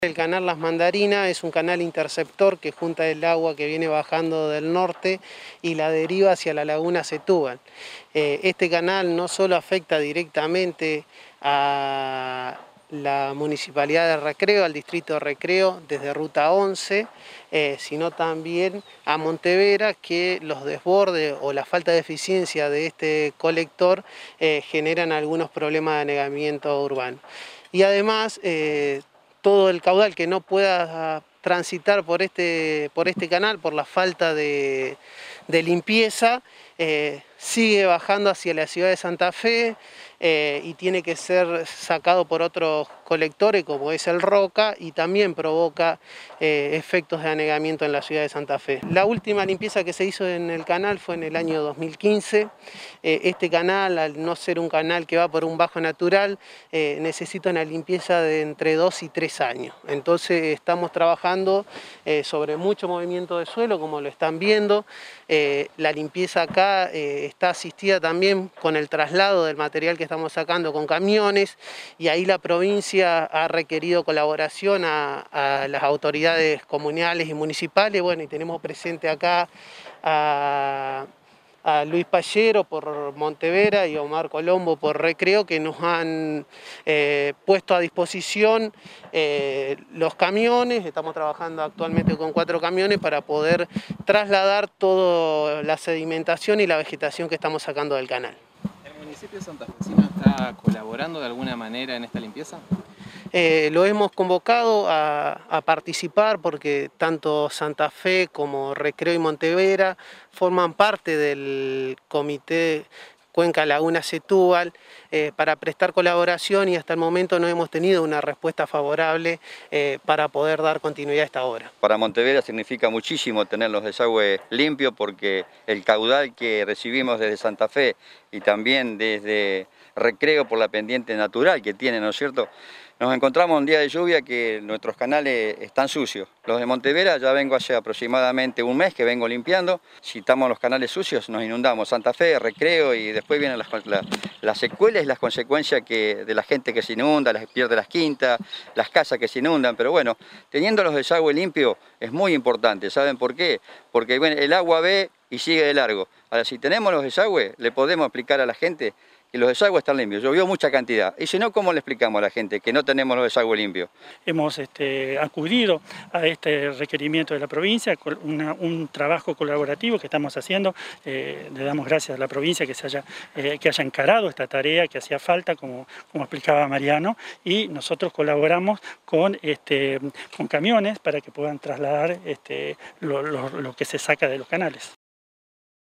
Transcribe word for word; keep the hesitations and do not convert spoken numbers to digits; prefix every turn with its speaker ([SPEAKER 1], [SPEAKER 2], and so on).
[SPEAKER 1] El canal Las Mandarinas es un canal interceptor que junta el agua que viene bajando del norte y la deriva hacia la laguna Setúbal. Eh, este canal no solo afecta directamente a la Municipalidad de Recreo, al distrito de Recreo desde Ruta once, eh, sino también a Montevera, que los desbordes o la falta de eficiencia de este colector eh, generan algunos problemas de anegamiento urbano. Y además, eh, todo el caudal que no pueda transitar por este, por este canal, por la falta de, de limpieza, eh, sigue bajando hacia la ciudad de Santa Fe eh, y tiene que ser sacado por otros colectores como es el Roca, y también provoca eh, efectos de anegamiento en la ciudad de Santa Fe. La última limpieza que se hizo en el canal fue en el año dos mil quince. Eh, este canal, al no ser un canal que va por un bajo natural, eh, necesita una limpieza de entre dos y tres años. Entonces estamos trabajando eh, sobre mucho movimiento de suelo, como lo están viendo. Eh, la limpieza acá eh, está asistida también con el traslado del material que estamos sacando con camiones, y ahí la provincia ha requerido colaboración a, a las autoridades comunales y municipales. Bueno, y tenemos presente acá a, a Luis Pallero por Montevera y a Omar Colombo por Recreo, que nos han eh, puesto a disposición eh, los camiones. Estamos trabajando actualmente con cuatro camiones para poder trasladar toda la sedimentación y la vegetación que estamos sacando del canal.
[SPEAKER 2] ¿El municipio santafesino está colaborando de alguna manera en esta limpieza?
[SPEAKER 1] Eh, lo hemos convocado a, a participar porque tanto Santa Fe como Recreo y Montevera forman parte del comité Cuenca Laguna Setúbal eh, para prestar colaboración, y hasta el momento no hemos tenido una respuesta favorable eh, para poder dar continuidad a esta obra.
[SPEAKER 3] Para Montevera significa muchísimo tener los desagües limpios, porque el caudal que recibimos desde Santa Fe y también desde Recreo por la pendiente natural que tiene, ¿no es cierto? Nos encontramos un día de lluvia que nuestros canales están sucios. Los de Montevera ya vengo hace aproximadamente un mes que vengo limpiando. Si estamos los canales sucios nos inundamos. Santa Fe, Recreo, y después vienen las, las, las secuelas y las consecuencias que, de la gente que se inunda, las, pierde las quintas, las casas que se inundan. Pero bueno, teniendo los desagües limpios es muy importante. ¿Saben por qué? Porque bueno, el agua ve y sigue de largo. Ahora, si tenemos los desagües, le podemos explicar a la gente que los desagües están limpios. Llovió mucha cantidad. Y si no, ¿cómo le explicamos a la gente que no tenemos los desagües limpios?
[SPEAKER 4] Hemos este, acudido a este requerimiento de la provincia, una, un trabajo colaborativo que estamos haciendo. Eh, le damos gracias a la provincia que, se haya, eh, que haya encarado esta tarea que hacía falta, como, como explicaba Mariano, y nosotros colaboramos con, este, con camiones para que puedan trasladar este, lo, lo, lo que se saca de los canales.